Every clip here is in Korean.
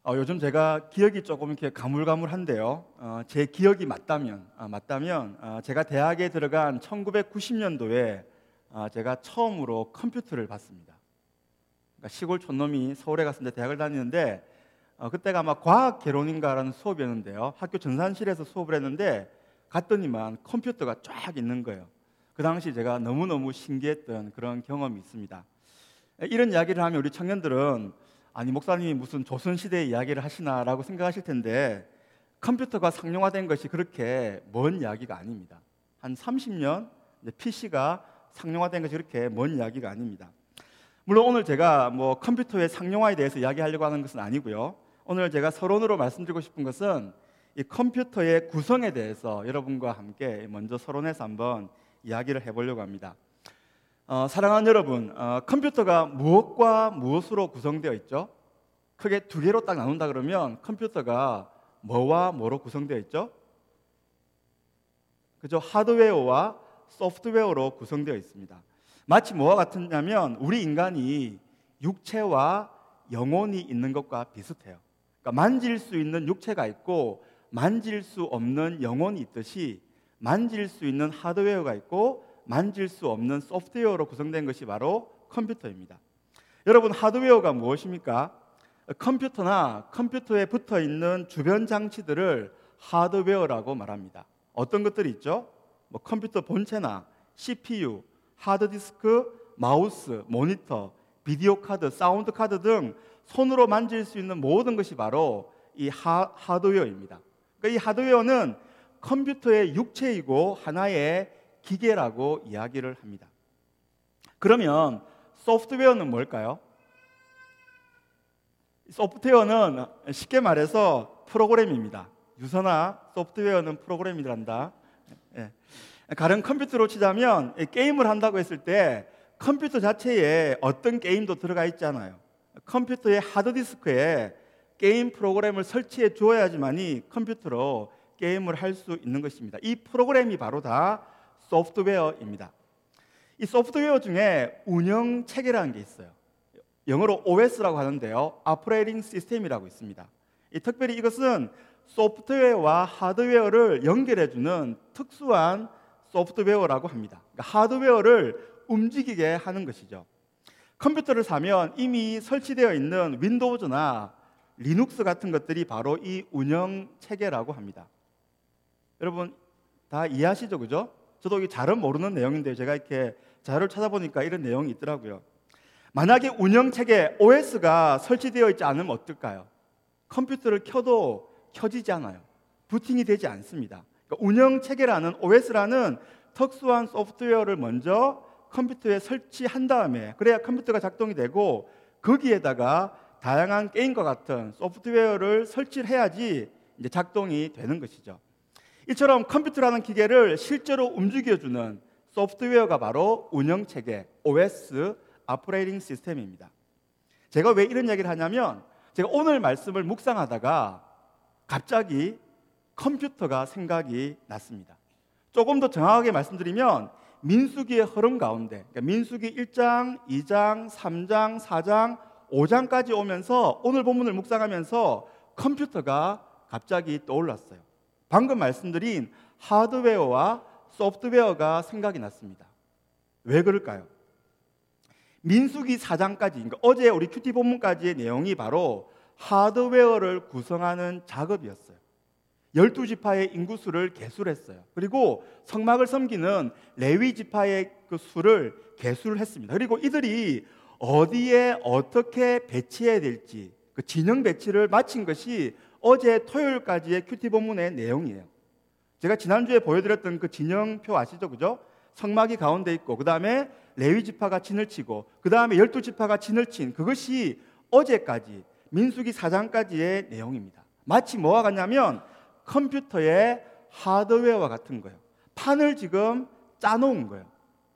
요즘 제가 기억이 조금 이렇게 가물가물한데요. 제 기억이 맞다면 제가 대학에 들어간 1990년도에 제가 처음으로 컴퓨터를 봤습니다. 그러니까 시골 촌놈이 서울에 갔을 때 대학을 다니는데 그때가 아마 과학 개론인가라는 수업이었는데요. 학교 전산실에서 수업을 했는데 갔더니만 컴퓨터가 쫙 있는 거예요. 그 당시 제가 너무너무 신기했던 그런 경험이 있습니다. 이런 이야기를 하면 우리 청년들은 아니 목사님이 무슨 조선시대의 이야기를 하시나라고 생각하실 텐데 컴퓨터가 상용화된 것이 그렇게 먼 이야기가 아닙니다. 한 30년 PC가 상용화된 것이 그렇게 먼 이야기가 아닙니다. 물론 오늘 제가 컴퓨터의 상용화에 대해서 이야기하려고 하는 것은 아니고요. 오늘 제가 서론으로 말씀드리고 싶은 것은 이 컴퓨터의 구성에 대해서 여러분과 함께 먼저 서론에서 한번 이야기를 해보려고 합니다. 사랑하는 여러분, 컴퓨터가 무엇과 무엇으로 구성되어 있죠? 크게 두 개로 딱 나눈다 그러면 컴퓨터가 뭐와 뭐로 구성되어 있죠? 그죠? 하드웨어와 소프트웨어로 구성되어 있습니다. 마치 뭐와 같으냐면 우리 인간이 육체와 영혼이 있는 것과 비슷해요. 그러니까 만질 수 있는 육체가 있고 만질 수 없는 영혼이 있듯이 만질 수 있는 하드웨어가 있고 만질 수 없는 소프트웨어로 구성된 것이 바로 컴퓨터입니다. 여러분, 하드웨어가 무엇입니까? 컴퓨터나 컴퓨터에 붙어 있는 주변 장치들을 하드웨어라고 말합니다. 어떤 것들이 있죠? 컴퓨터 본체나 CPU, 하드디스크, 마우스, 모니터, 비디오 카드, 사운드 카드 등 손으로 만질 수 있는 모든 것이 바로 이 하드웨어입니다. 그러니까 이 하드웨어는 컴퓨터의 육체이고 하나의 기계라고 이야기를 합니다. 그러면 소프트웨어는 뭘까요? 소프트웨어는 쉽게 말해서 프로그램입니다. 유서나 소프트웨어는 프로그램이란다. 다른 컴퓨터로 치자면 게임을 한다고 했을 때 컴퓨터 자체에 어떤 게임도 들어가 있잖아요. 컴퓨터의 하드디스크에 게임 프로그램을 설치해 주어야지만이 컴퓨터로 게임을 할 수 있는 것입니다. 이 프로그램이 바로 다 소프트웨어입니다. 이 소프트웨어 중에 운영 체계라는 게 있어요. 영어로 OS라고 하는데요. Operating System이라고 있습니다. 특별히 이것은 소프트웨어와 하드웨어를 연결해주는 특수한 소프트웨어라고 합니다. 그러니까 하드웨어를 움직이게 하는 것이죠. 컴퓨터를 사면 이미 설치되어 있는 윈도우즈나 리눅스 같은 것들이 바로 이 운영 체계라고 합니다. 여러분 다 이해하시죠? 그죠? 저도 이게 잘은 모르는 내용인데 제가 이렇게 자료를 찾아보니까 이런 내용이 있더라고요. 만약에 운영 체계 OS가 설치되어 있지 않으면 어떨까요? 컴퓨터를 켜도 켜지지 않아요. 부팅이 되지 않습니다. 그러니까 운영 체계라는 OS라는 특수한 소프트웨어를 먼저 컴퓨터에 설치한 다음에 그래야 컴퓨터가 작동이 되고 거기에다가 다양한 게임과 같은 소프트웨어를 설치를 해야지 이제 작동이 되는 것이죠. 이처럼 컴퓨터라는 기계를 실제로 움직여주는 소프트웨어가 바로 운영체계, OS, Operating System입니다. 제가 왜 이런 얘기를 하냐면 제가 오늘 말씀을 묵상하다가 갑자기 컴퓨터가 생각이 났습니다. 조금 더 정확하게 말씀드리면 민수기의 흐름 가운데 그러니까 민수기 1장, 2장, 3장, 4장, 5장까지 오면서 오늘 본문을 묵상하면서 컴퓨터가 갑자기 떠올랐어요. 방금 말씀드린 하드웨어와 소프트웨어가 생각이 났습니다. 왜 그럴까요? 민수기 4장까지 그러니까 어제 우리 큐티 본문까지의 내용이 바로 하드웨어를 구성하는 작업이었어요. 12지파의 인구수를 계수를 했어요. 그리고 성막을 섬기는 레위 지파의 그 수를 계수를 했습니다. 그리고 이들이 어디에 어떻게 배치해야 될지 그 진영 배치를 마친 것이 어제 토요일까지의 큐티 본문의 내용이에요. 제가 지난주에 보여드렸던 그 진영표 아시죠? 그죠? 성막이 가운데 있고 그 다음에 레위 지파가 진을 치고 그 다음에 12지파가 진을 친 그것이 어제까지 민수기 4장까지의 내용입니다. 마치 뭐와 같냐면 컴퓨터의 하드웨어와 같은 거예요. 판을 지금 짜놓은 거예요.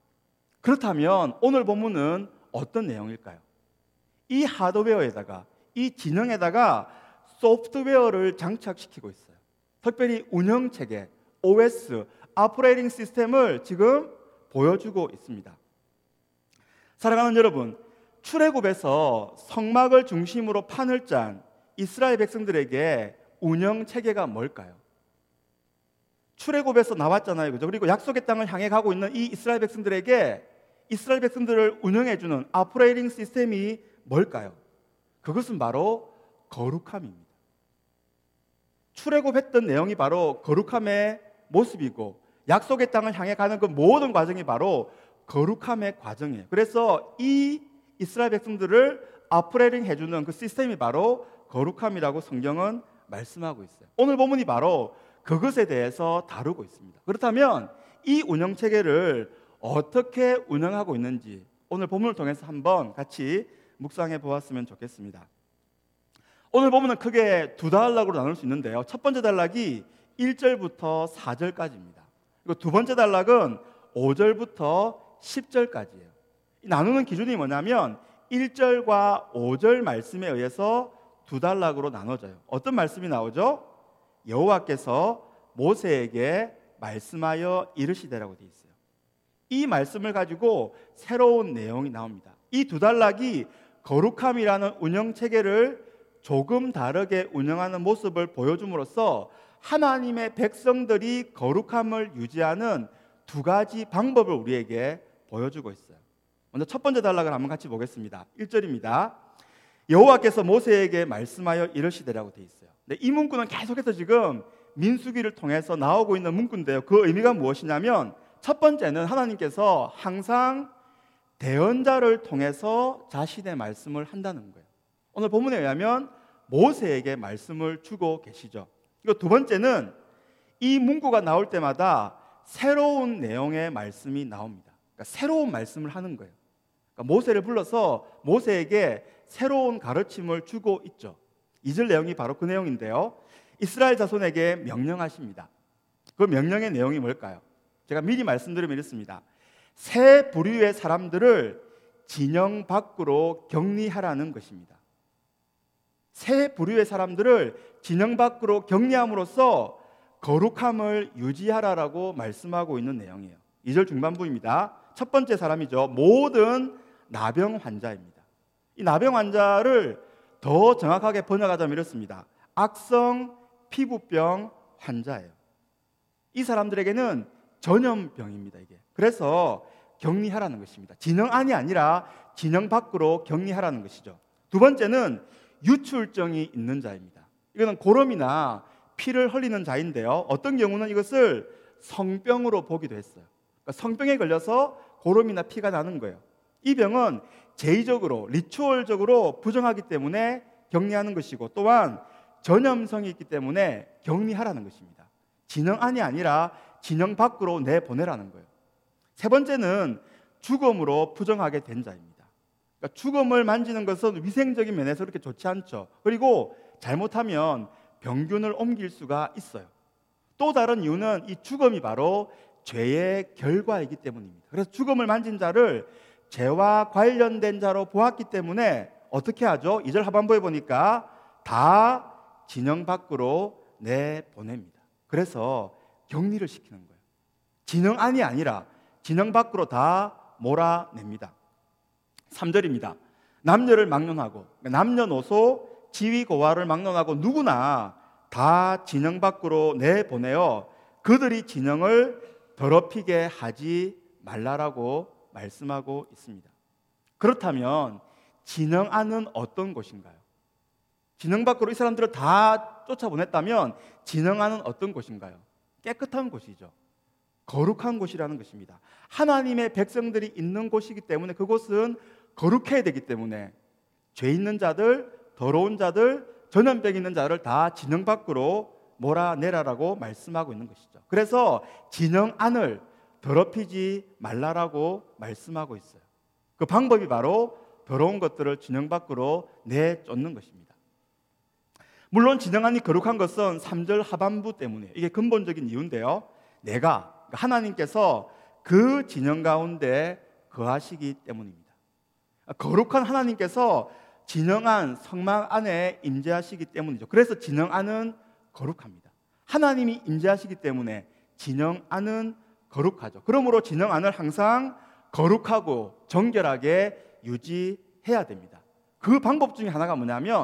그렇다면 오늘 본문은 어떤 내용일까요? 이 하드웨어에다가 이 진영에다가 소프트웨어를 장착시키고 있어요. 특별히 운영체계, OS, Operating System을 지금 보여주고 있습니다. 사랑하는 여러분, 출애굽에서 성막을 중심으로 판을 짠 이스라엘 백성들에게 운영 체계가 뭘까요? 출애굽에서 나왔잖아요, 그죠? 그리고 약속의 땅을 향해 가고 있는 이 이스라엘 백성들에게 이스라엘 백성들을 운영해주는 오퍼레이팅 시스템이 뭘까요? 그것은 바로 거룩함입니다. 출애굽했던 내용이 바로 거룩함의 모습이고 약속의 땅을 향해 가는 그 모든 과정이 바로 거룩함의 과정이에요. 그래서 이 이스라엘 백성들을 오퍼레이팅 해주는 그 시스템이 바로 거룩함이라고 성경은 말씀하고 있어요. 오늘 본문이 바로 그것에 대해서 다루고 있습니다. 그렇다면 이 운영 체계를 어떻게 운영하고 있는지 오늘 본문을 통해서 한번 같이 묵상해 보았으면 좋겠습니다. 오늘 본문은 크게 두 단락으로 나눌 수 있는데요. 첫 번째 단락이 1절부터 4절까지입니다. 그리고 두 번째 단락은 5절부터 10절까지예요. 나누는 기준이 뭐냐면 1절과 5절 말씀에 의해서 두 단락으로 나눠져요. 어떤 말씀이 나오죠? 여호와께서 모세에게 말씀하여 이르시되라고 되어 있어요. 이 말씀을 가지고 새로운 내용이 나옵니다. 이 두 단락이 거룩함이라는 운영 체계를 조금 다르게 운영하는 모습을 보여줌으로써 하나님의 백성들이 거룩함을 유지하는 두 가지 방법을 우리에게 보여주고 있어요. 먼저 첫 번째 단락을 한번 같이 보겠습니다. 1절입니다. 여호와께서 모세에게 말씀하여 이르시되라고 되어 있어요. 이 문구는 계속해서 지금 민수기를 통해서 나오고 있는 문구인데요. 그 의미가 무엇이냐면 첫 번째는 하나님께서 항상 대언자를 통해서 자신의 말씀을 한다는 거예요. 오늘 본문에 의하면 모세에게 말씀을 주고 계시죠. 그리고 두 번째는 이 문구가 나올 때마다 새로운 내용의 말씀이 나옵니다. 그러니까 새로운 말씀을 하는 거예요. 그러니까 모세를 불러서 모세에게 새로운 가르침을 주고 있죠. 2절 내용이 바로 그 내용인데요. 이스라엘 자손에게 명령하십니다. 그 명령의 내용이 뭘까요? 제가 미리 말씀드리면 이렇습니다. 세 부류의 사람들을 진영 밖으로 격리하라는 것입니다. 세 부류의 사람들을 진영 밖으로 격리함으로써 거룩함을 유지하라라고 말씀하고 있는 내용이에요. 2절 중반부입니다. 첫 번째 사람이죠. 모든 나병 환자입니다. 이 나병 환자를 더 정확하게 번역하자면 이렇습니다. 악성 피부병 환자예요. 이 사람들에게는 전염병입니다. 이게. 그래서 격리하라는 것입니다. 진영 안이 아니라 진영 밖으로 격리하라는 것이죠. 두 번째는 유출증이 있는 자입니다. 이거는 고름이나 피를 흘리는 자인데요. 어떤 경우는 이것을 성병으로 보기도 했어요. 그러니까 성병에 걸려서 고름이나 피가 나는 거예요. 이 병은 제의적으로 리추얼적으로 부정하기 때문에 격리하는 것이고 또한 전염성이 있기 때문에 격리하라는 것입니다. 진영 안이 아니라 진영 밖으로 내보내라는 거예요. 세 번째는 죽음으로 부정하게 된 자입니다. 그러니까 죽음을 만지는 것은 위생적인 면에서 그렇게 좋지 않죠. 그리고 잘못하면 병균을 옮길 수가 있어요. 또 다른 이유는 이 죽음이 바로 죄의 결과이기 때문입니다. 그래서 죽음을 만진 자를 죄와 관련된 자로 보았기 때문에 어떻게 하죠? 2절 하반부에 보니까 다 진영 밖으로 내보냅니다. 그래서 격리를 시키는 거예요. 진영 안이 아니라 진영 밖으로 다 몰아냅니다. 3절입니다. 남녀를 막론하고 남녀노소 지위고하를 막론하고 누구나 다 진영 밖으로 내보내어 그들이 진영을 더럽히게 하지 말라라고 말씀하고 있습니다. 그렇다면 진영 안은 어떤 곳인가요? 진영 밖으로 이 사람들을 다 쫓아보냈다면 진영 안은 어떤 곳인가요? 깨끗한 곳이죠. 거룩한 곳이라는 것입니다. 하나님의 백성들이 있는 곳이기 때문에 그곳은 거룩해야 되기 때문에 죄 있는 자들, 더러운 자들, 전염병 있는 자를 다 진영 밖으로 몰아내라라고 말씀하고 있는 것이죠. 그래서 진영 안을 더럽히지 말라라고 말씀하고 있어요. 그 방법이 바로 더러운 것들을 진영 밖으로 내쫓는 것입니다. 물론 진영 안이 거룩한 것은 3절 하반부 때문에 이게 근본적인 이유인데요. 내가 하나님께서 그 진영 가운데 거하시기 때문입니다. 거룩한 하나님께서 진영 안 성막 안에 임재하시기 때문이죠. 그래서 진영 안은 거룩합니다. 하나님이 임재하시기 때문에 진영 안은 거룩하죠. 그러므로 진영 안을 항상 거룩하고 정결하게 유지해야 됩니다. 그 방법 중에 하나가 뭐냐면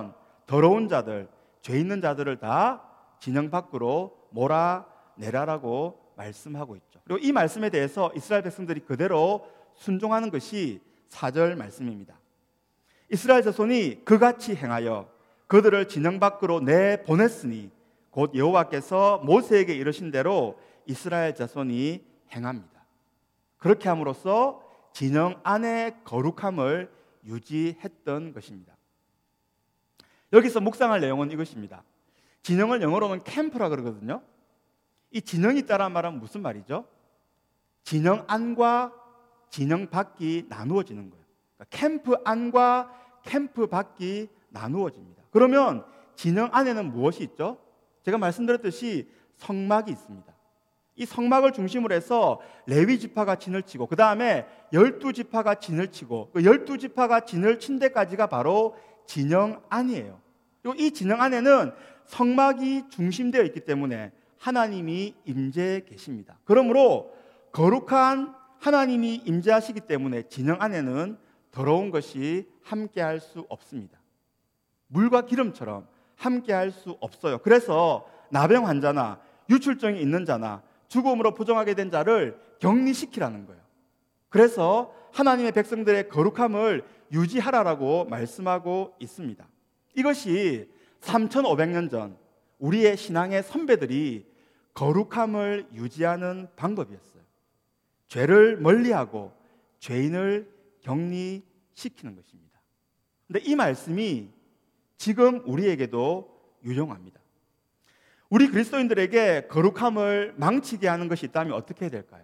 더러운 자들, 죄 있는 자들을 다 진영 밖으로 몰아내라라고 말씀하고 있죠. 그리고 이 말씀에 대해서 이스라엘 백성들이 그대로 순종하는 것이 4절 말씀입니다. 이스라엘 자손이 그같이 행하여 그들을 진영 밖으로 내보냈으니 곧 여호와께서 모세에게 이르신 대로 이스라엘 자손이 행합니다. 그렇게 함으로써 진영 안의 거룩함을 유지했던 것입니다. 여기서 묵상할 내용은 이것입니다. 진영을 영어로는 캠프라 그러거든요. 이 진영이 있다는 말은 무슨 말이죠? 진영 안과 진영 밖이 나누어지는 거예요. 그러니까 캠프 안과 캠프 밖이 나누어집니다. 그러면 진영 안에는 무엇이 있죠? 제가 말씀드렸듯이 성막이 있습니다. 이 성막을 중심으로 해서 레위 지파가 진을 치고 그 다음에 12지파가 진을 치고 그 12지파가 진을 친 데까지가 바로 진영 안이에요. 그리고 이 진영 안에는 성막이 중심되어 있기 때문에 하나님이 임재해 계십니다. 그러므로 거룩한 하나님이 임재하시기 때문에 진영 안에는 더러운 것이 함께할 수 없습니다. 물과 기름처럼 함께할 수 없어요. 그래서 나병 환자나 유출증이 있는 자나 죽음으로 부정하게 된 자를 격리시키라는 거예요. 그래서 하나님의 백성들의 거룩함을 유지하라라고 말씀하고 있습니다. 이것이 3500년 전 우리의 신앙의 선배들이 거룩함을 유지하는 방법이었어요. 죄를 멀리하고 죄인을 격리시키는 것입니다. 근데 이 말씀이 지금 우리에게도 유용합니다. 우리 그리스도인들에게 거룩함을 망치게 하는 것이 있다면 어떻게 해야 될까요?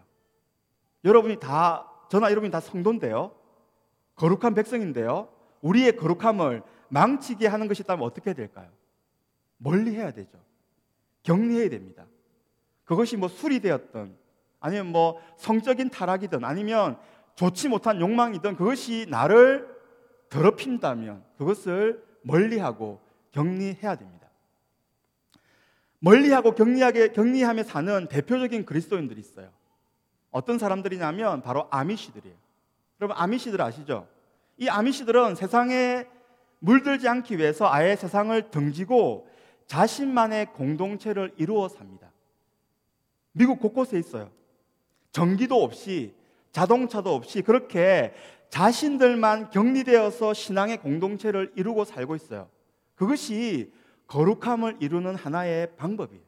저나 여러분이 다 성도인데요. 거룩한 백성인데요. 우리의 거룩함을 망치게 하는 것이 있다면 어떻게 해야 될까요? 멀리 해야 되죠. 격리해야 됩니다. 그것이 술이 되었든 아니면 성적인 타락이든 아니면 좋지 못한 욕망이든 그것이 나를 더럽힌다면 그것을 멀리하고 격리해야 됩니다. 멀리하고 격리하며 사는 대표적인 그리스도인들이 있어요. 어떤 사람들이냐면 바로 아미시들이에요. 여러분 아미시들 아시죠? 이 아미시들은 세상에 물들지 않기 위해서 아예 세상을 등지고 자신만의 공동체를 이루어 삽니다. 미국 곳곳에 있어요. 전기도 없이 자동차도 없이 그렇게 자신들만 격리되어서 신앙의 공동체를 이루고 살고 있어요. 그것이 거룩함을 이루는 하나의 방법이에요.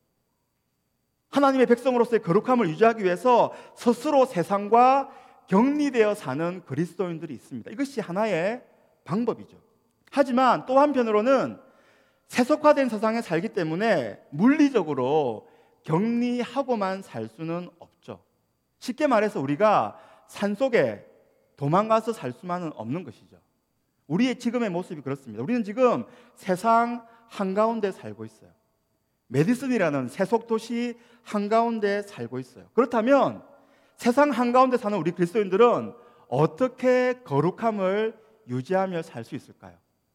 하나님의 백성으로서의 거룩함을 유지하기 위해서 스스로 세상과 격리되어 사는 그리스도인들이 있습니다. 이것이 하나의 방법이죠. 하지만 또 한편으로는 세속화된 세상에 살기 때문에 물리적으로 격리하고만 살 수는 없죠. 쉽게 말해서 우리가 산속에 도망가서 살 수만은 없는 것이죠. 우리의 지금의 모습이 그렇습니다. 우리는 지금 세상 한가운데 살고 있어요. 메디슨이라는 세속도시 한가운데 살고 있어요. 그렇다면 세상 한가운데 사는 우리 그리스도인들은 어떻게 거룩함을 유지하며 살 수 있을까요?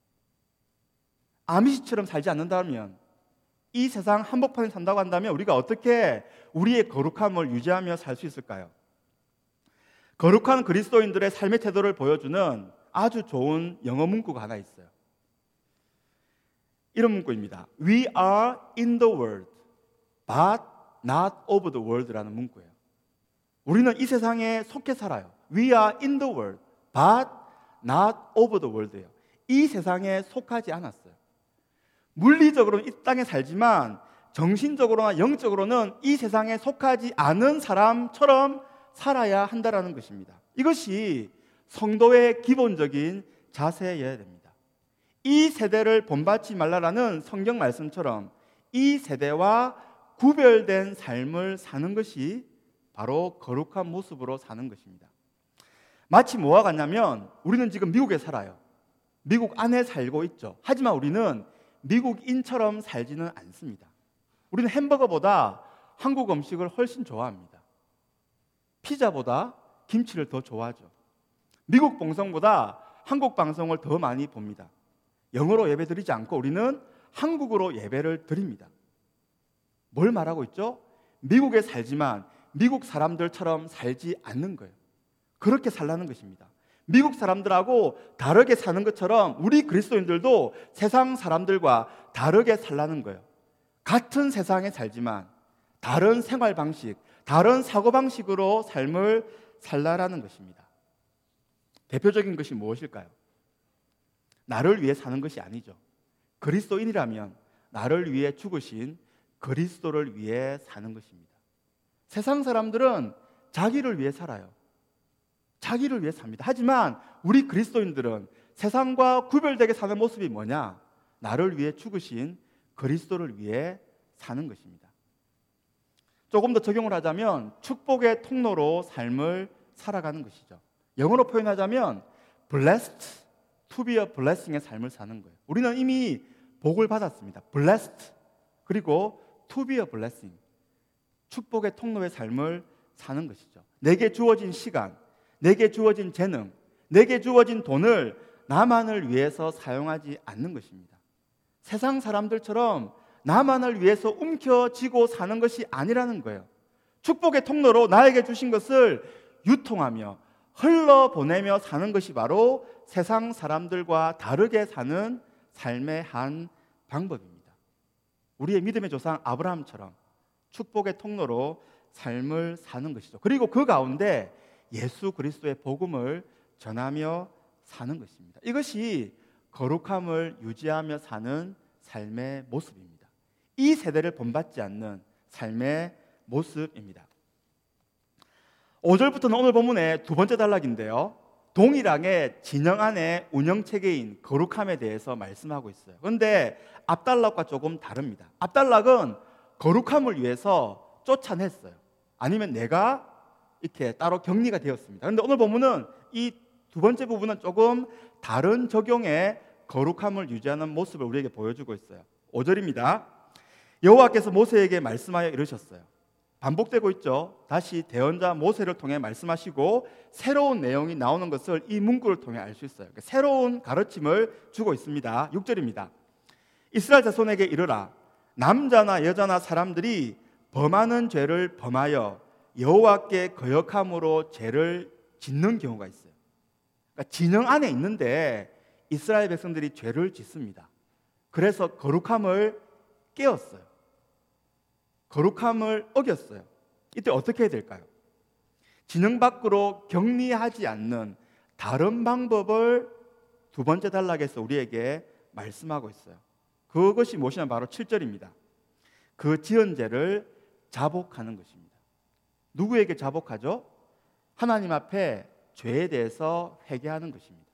아미시처럼 살지 않는다면, 이 세상 한복판에 산다고 한다면 우리가 어떻게 우리의 거룩함을 유지하며 살 수 있을까요? 거룩한 그리스도인들의 삶의 태도를 보여주는 아주 좋은 영어 문구가 하나 있어요. 이런 문구입니다. We are in the world, but not of the world라는 문구예요. 우리는 이 세상에 속해 살아요. We are in the world, but not of the world예요. 이 세상에 속하지 않았어요. 물리적으로는 이 땅에 살지만 정신적으로나 영적으로는 이 세상에 속하지 않은 사람처럼 살아야 한다는 것입니다. 이것이 성도의 기본적인 자세여야 됩니다. 이 세대를 본받지 말라라는 성경 말씀처럼 이 세대와 구별된 삶을 사는 것이 바로 거룩한 모습으로 사는 것입니다. 마치 뭐와 같냐면 우리는 지금 미국에 살아요. 미국 안에 살고 있죠. 하지만 우리는 미국인처럼 살지는 않습니다. 우리는 햄버거보다 한국 음식을 훨씬 좋아합니다. 피자보다 김치를 더 좋아하죠. 미국 방송보다 한국 방송을 더 많이 봅니다. 영어로 예배 드리지 않고 우리는 한국어로 예배를 드립니다. 뭘 말하고 있죠? 미국에 살지만 미국 사람들처럼 살지 않는 거예요. 그렇게 살라는 것입니다. 미국 사람들하고 다르게 사는 것처럼 우리 그리스도인들도 세상 사람들과 다르게 살라는 거예요. 같은 세상에 살지만 다른 생활 방식, 다른 사고 방식으로 삶을 살라라는 것입니다. 대표적인 것이 무엇일까요? 나를 위해 사는 것이 아니죠. 그리스도인이라면 나를 위해 죽으신 그리스도를 위해 사는 것입니다. 세상 사람들은 자기를 위해 살아요. 자기를 위해 삽니다. 하지만 우리 그리스도인들은 세상과 구별되게 사는 모습이 뭐냐? 나를 위해 죽으신 그리스도를 위해 사는 것입니다. 조금 더 적용을 하자면 축복의 통로로 삶을 살아가는 것이죠. 영어로 표현하자면 blessed to be a blessing의 삶을 사는 거예요. 우리는 이미 복을 받았습니다. blessed 그리고 to be a blessing, 축복의 통로의 삶을 사는 것이죠. 내게 주어진 시간, 내게 주어진 재능, 내게 주어진 돈을 나만을 위해서 사용하지 않는 것입니다. 세상 사람들처럼 나만을 위해서 움켜쥐고 사는 것이 아니라는 거예요. 축복의 통로로 나에게 주신 것을 유통하며 흘러보내며 사는 것이 바로 세상 사람들과 다르게 사는 삶의 한 방법입니다. 우리의 믿음의 조상 아브라함처럼 축복의 통로로 삶을 사는 것이죠. 그리고 그 가운데 예수 그리스도의 복음을 전하며 사는 것입니다. 이것이 거룩함을 유지하며 사는 삶의 모습입니다. 이 세대를 본받지 않는 삶의 모습입니다. 5절부터는 오늘 본문의 두 번째 단락인데요, 동일하게 진영 안에 운영체계인 거룩함에 대해서 말씀하고 있어요. 그런데 앞단락과 조금 다릅니다. 앞단락은 거룩함을 위해서 쫓아냈어요. 아니면 내가 이렇게 따로 격리가 되었습니다. 그런데 오늘 본문은 이 두 번째 부분은 조금 다른 적용의 거룩함을 유지하는 모습을 우리에게 보여주고 있어요. 5절입니다. 여호와께서 모세에게 말씀하여 이르셨어요. 반복되고 있죠. 다시 대언자 모세를 통해 말씀하시고 새로운 내용이 나오는 것을 이 문구를 통해 알 수 있어요. 새로운 가르침을 주고 있습니다. 6절입니다. 이스라엘 자손에게 이르라. 남자나 여자나 사람들이 범하는 죄를 범하여 여호와께 거역함으로 죄를 짓는 경우가 있어요. 그러니까 진영 안에 있는데 이스라엘 백성들이 죄를 짓습니다. 그래서 거룩함을 깨었어요. 거룩함을 어겼어요. 이때 어떻게 해야 될까요? 진영 밖으로 격리하지 않는 다른 방법을 두 번째 단락에서 우리에게 말씀하고 있어요. 그것이 무엇이냐면 바로 7절입니다. 그 지은 죄를 자복하는 것입니다. 누구에게 자복하죠? 하나님 앞에 죄에 대해서 회개하는 것입니다.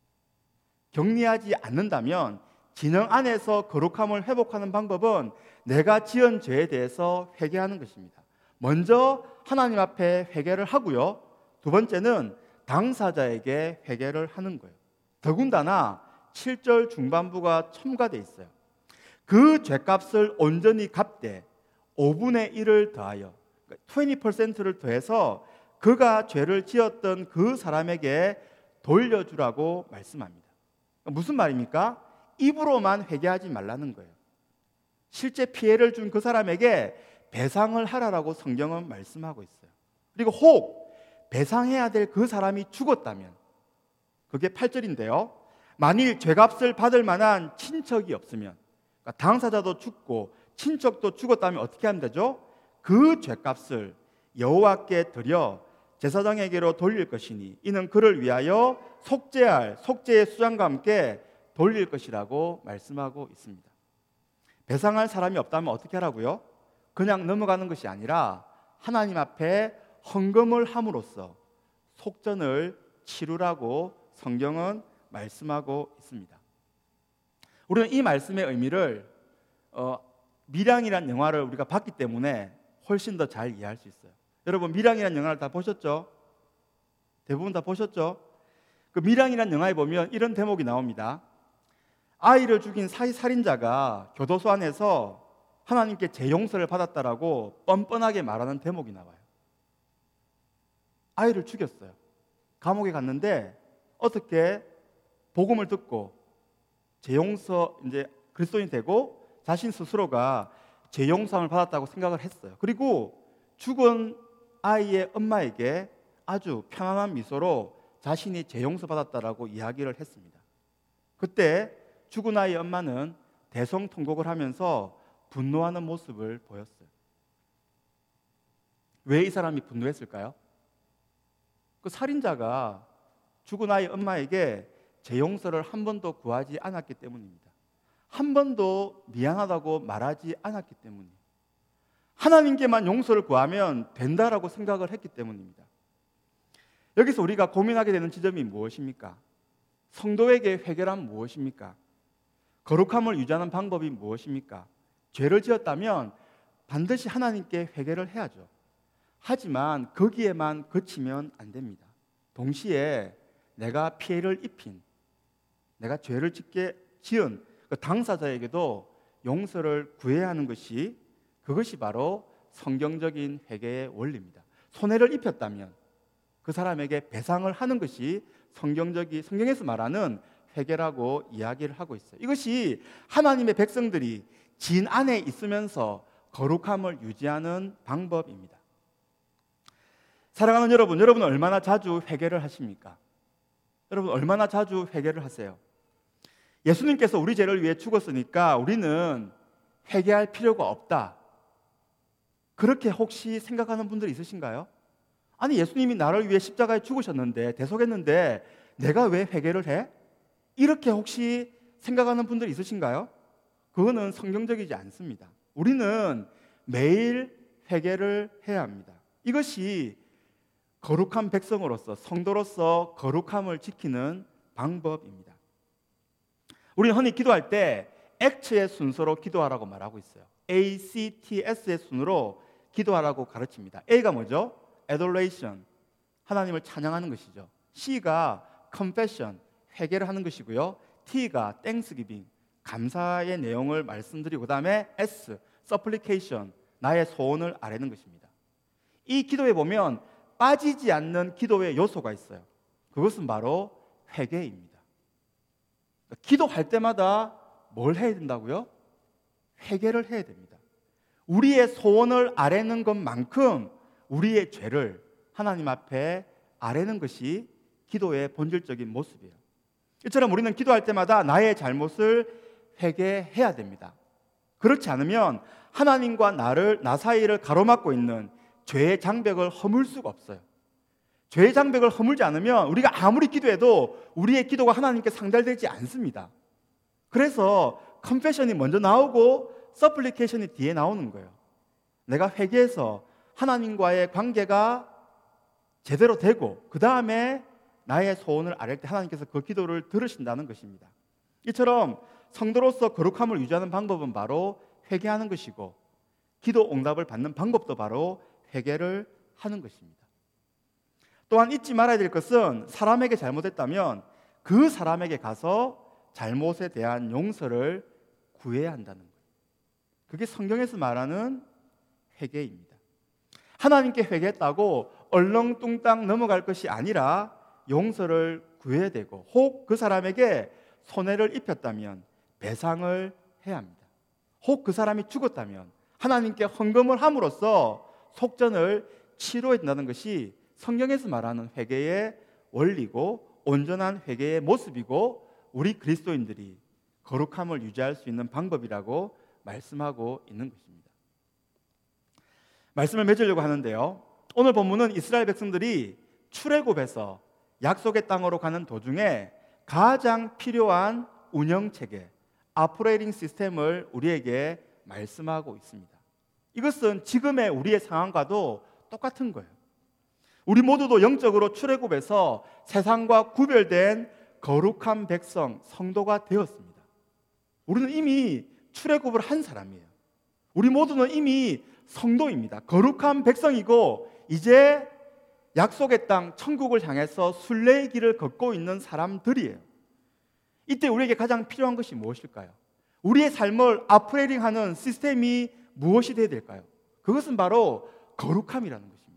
격리하지 않는다면 진영 안에서 거룩함을 회복하는 방법은 내가 지은 죄에 대해서 회개하는 것입니다. 먼저 하나님 앞에 회개를 하고요, 두 번째는 당사자에게 회개를 하는 거예요. 더군다나 7절 중반부가 첨가되어 있어요. 그 죄값을 온전히 갚되 5분의 1을 더하여 20%를 더해서 그가 죄를 지었던 그 사람에게 돌려주라고 말씀합니다. 무슨 말입니까? 입으로만 회개하지 말라는 거예요. 실제 피해를 준 그 사람에게 배상을 하라라고 성경은 말씀하고 있어요. 그리고 혹 배상해야 될 그 사람이 죽었다면, 그게 8절인데요, 만일 죄값을 받을 만한 친척이 없으면, 그러니까 당사자도 죽고 친척도 죽었다면 어떻게 하면 되죠? 그 죄값을 여호와께 드려 제사장에게로 돌릴 것이니 이는 그를 위하여 속죄할 속죄의 수장과 함께 돌릴 것이라고 말씀하고 있습니다. 배상할 사람이 없다면 어떻게 하라고요? 그냥 넘어가는 것이 아니라 하나님 앞에 헌금을 함으로써 속전을 치르라고 성경은 말씀하고 있습니다. 우리는 이 말씀의 의미를 밀양이라는 영화를 우리가 봤기 때문에 훨씬 더 잘 이해할 수 있어요. 여러분, 밀양이라는 영화를 다 보셨죠? 대부분 다 보셨죠? 그 밀양이라는 영화에 보면 이런 대목이 나옵니다. 아이를 죽인 살인자가 교도소 안에서 하나님께 제 용서를 받았다라고 뻔뻔하게 말하는 대목이 나와요. 아이를 죽였어요. 감옥에 갔는데 어떻게 복음을 듣고 재용서, 이제 그리스도인이 되고 자신 스스로가 재용서를 받았다고 생각을 했어요. 그리고 죽은 아이의 엄마에게 아주 편안한 미소로 자신이 재용서받았다라고 이야기를 했습니다. 그때 죽은 아이의 엄마는 대성통곡을 하면서 분노하는 모습을 보였어요. 왜 이 사람이 분노했을까요? 그 살인자가 죽은 아이 엄마에게 재용서를 한 번도 구하지 않았기 때문입니다. 한 번도 미안하다고 말하지 않았기 때문이에요. 하나님께만 용서를 구하면 된다라고 생각을 했기 때문입니다. 여기서 우리가 고민하게 되는 지점이 무엇입니까? 성도에게 회개란 무엇입니까? 거룩함을 유지하는 방법이 무엇입니까? 죄를 지었다면 반드시 하나님께 회개를 해야죠. 하지만 거기에만 그치면 안 됩니다. 동시에 내가 피해를 입힌, 내가 죄를 지은 그 당사자에게도 용서를 구해야 하는 것이, 그것이 바로 성경적인 회개의 원리입니다. 손해를 입혔다면 그 사람에게 배상을 하는 것이 성경에서 말하는 회개라고 이야기를 하고 있어요. 이것이 하나님의 백성들이 진 안에 있으면서 거룩함을 유지하는 방법입니다. 사랑하는 여러분, 여러분은 얼마나 자주 회개를 하십니까? 여러분 얼마나 자주 회개를 하세요? 예수님께서 우리 죄를 위해 죽었으니까 우리는 회개할 필요가 없다, 그렇게 혹시 생각하는 분들이 있으신가요? 아니, 예수님이 나를 위해 십자가에 죽으셨는데, 대속했는데 내가 왜 회개를 해? 이렇게 혹시 생각하는 분들이 있으신가요? 그거는 성경적이지 않습니다. 우리는 매일 회개를 해야 합니다. 이것이 거룩한 백성으로서, 성도로서 거룩함을 지키는 방법입니다. 우리는 흔히 기도할 때 액트의 순서로 기도하라고 말하고 있어요. ACTS의 순으로 기도하라고 가르칩니다. A가 뭐죠? Adoration, 하나님을 찬양하는 것이죠. C가 Confession, 회개를 하는 것이고요. T가 Thanksgiving, 감사의 내용을 말씀드리고, 그 다음에 S, Supplication, 나의 소원을 아뢰는 것입니다. 이 기도에 보면 빠지지 않는 기도의 요소가 있어요. 그것은 바로 회개입니다. 기도할 때마다 뭘 해야 된다고요? 회개를 해야 됩니다. 우리의 소원을 아뢰는 것만큼 우리의 죄를 하나님 앞에 아뢰는 것이 기도의 본질적인 모습이에요. 이처럼 우리는 기도할 때마다 나의 잘못을 회개해야 됩니다. 그렇지 않으면 하나님과 나 사이를 가로막고 있는 죄의 장벽을 허물 수가 없어요. 죄의 장벽을 허물지 않으면 우리가 아무리 기도해도 우리의 기도가 하나님께 상달되지 않습니다. 그래서 컨페션이 먼저 나오고 서플리케이션이 뒤에 나오는 거예요. 내가 회개해서 하나님과의 관계가 제대로 되고, 그 다음에 나의 소원을 아뢰 때 하나님께서 그 기도를 들으신다는 것입니다. 이처럼 성도로서 거룩함을 유지하는 방법은 바로 회개하는 것이고, 기도 응답을 받는 방법도 바로 회개를 하는 것입니다. 또한 잊지 말아야 될 것은, 사람에게 잘못했다면 그 사람에게 가서 잘못에 대한 용서를 구해야 한다는 거예요. 그게 성경에서 말하는 회개입니다. 하나님께 회개했다고 얼렁뚱땅 넘어갈 것이 아니라 용서를 구해야 되고, 혹 그 사람에게 손해를 입혔다면 배상을 해야 합니다. 혹 그 사람이 죽었다면 하나님께 헌금을 함으로써 속전을 치료해야 된다는 것이 성경에서 말하는 회개의 원리고, 온전한 회개의 모습이고, 우리 그리스도인들이 거룩함을 유지할 수 있는 방법이라고 말씀하고 있는 것입니다. 말씀을 맺으려고 하는데요, 오늘 본문은 이스라엘 백성들이 출애굽에서 약속의 땅으로 가는 도중에 가장 필요한 운영체계, 오퍼레이팅 시스템을 우리에게 말씀하고 있습니다. 이것은 지금의 우리의 상황과도 똑같은 거예요. 우리 모두도 영적으로 출애굽에서 세상과 구별된 거룩한 백성, 성도가 되었습니다. 우리는 이미 출애굽을 한 사람이에요. 우리 모두는 이미 성도입니다. 거룩한 백성이고, 이제 약속의 땅 천국을 향해서 순례의 길을 걷고 있는 사람들이에요. 이때 우리에게 가장 필요한 것이 무엇일까요? 우리의 삶을 업그레이딩하는 시스템이 무엇이 되어야 될까요? 그것은 바로 거룩함이라는 것입니다.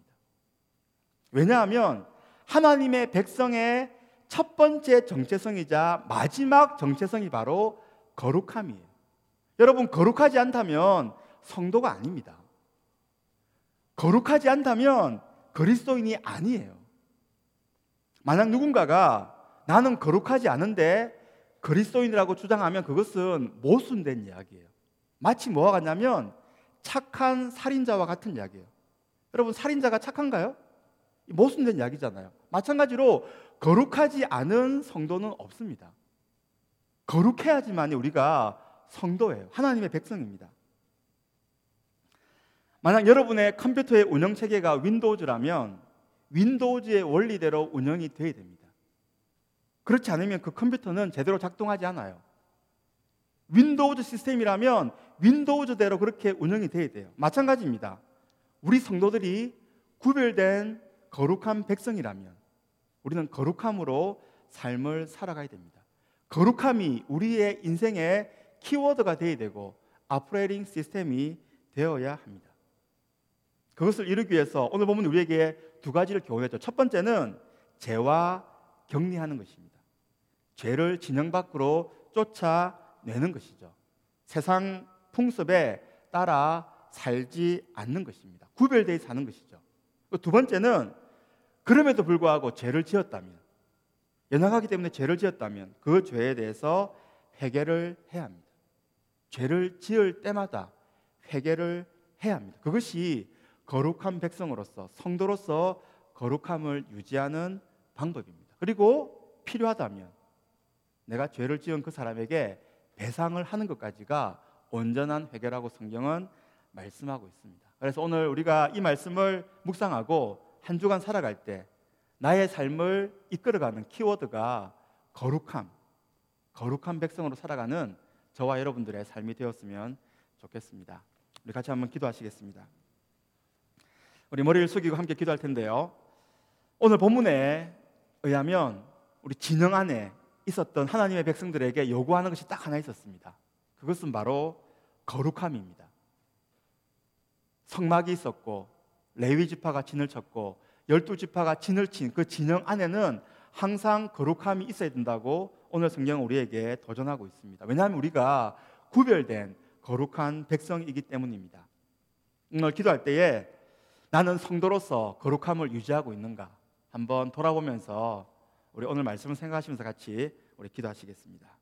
왜냐하면 하나님의 백성의 첫 번째 정체성이자 마지막 정체성이 바로 거룩함이에요. 여러분, 거룩하지 않다면 성도가 아닙니다. 거룩하지 않다면 그리스도인이 아니에요. 만약 누군가가 나는 거룩하지 않은데 그리스도인이라고 주장하면 그것은 모순된 이야기예요. 마치 뭐와 같냐면 착한 살인자와 같은 이야기예요. 여러분, 살인자가 착한가요? 모순된 이야기잖아요. 마찬가지로 거룩하지 않은 성도는 없습니다. 거룩해야지만 우리가 성도예요. 하나님의 백성입니다. 만약 여러분의 컴퓨터의 운영 체계가 윈도우즈라면 윈도우즈의 원리대로 운영이 되어야 됩니다. 그렇지 않으면 그 컴퓨터는 제대로 작동하지 않아요. 윈도우즈 시스템이라면 윈도우즈대로 그렇게 운영이 되어야 돼요. 마찬가지입니다. 우리 성도들이 구별된 거룩한 백성이라면 우리는 거룩함으로 삶을 살아가야 됩니다. 거룩함이 우리의 인생의 키워드가 되어야 되고 오퍼레이팅 시스템이 되어야 합니다. 그것을 이루기 위해서 오늘 보면 우리에게 두 가지를 교훈했죠. 첫 번째는 죄와 격리하는 것입니다. 죄를 진영 밖으로 쫓아내는 것이죠. 세상 풍습에 따라 살지 않는 것입니다. 구별되어 사는 것이죠. 두 번째는 그럼에도 불구하고 죄를 지었다면, 연약하기 때문에 죄를 지었다면 그 죄에 대해서 회개를 해야 합니다. 죄를 지을 때마다 회개를 해야 합니다. 그것이 거룩한 백성으로서, 성도로서 거룩함을 유지하는 방법입니다. 그리고 필요하다면 내가 죄를 지은 그 사람에게 배상을 하는 것까지가 온전한 회개라고 성경은 말씀하고 있습니다. 그래서 오늘 우리가 이 말씀을 묵상하고 한 주간 살아갈 때 나의 삶을 이끌어가는 키워드가 거룩한 백성으로 살아가는 저와 여러분들의 삶이 되었으면 좋겠습니다. 우리 같이 한번 기도하시겠습니다. 우리 머리를 숙이고 함께 기도할 텐데요. 오늘 본문에 의하면 우리 진영 안에 있었던 하나님의 백성들에게 요구하는 것이 딱 하나 있었습니다. 그것은 바로 거룩함입니다. 성막이 있었고 레위 지파가 진을 쳤고 12지파가 진을 친 그 진영 안에는 항상 거룩함이 있어야 된다고 오늘 성경은 우리에게 도전하고 있습니다. 왜냐하면 우리가 구별된 거룩한 백성이기 때문입니다. 오늘 기도할 때에 나는 성도로서 거룩함을 유지하고 있는가 한번 돌아보면서 우리 오늘 말씀을 생각하시면서 같이 우리 기도하시겠습니다.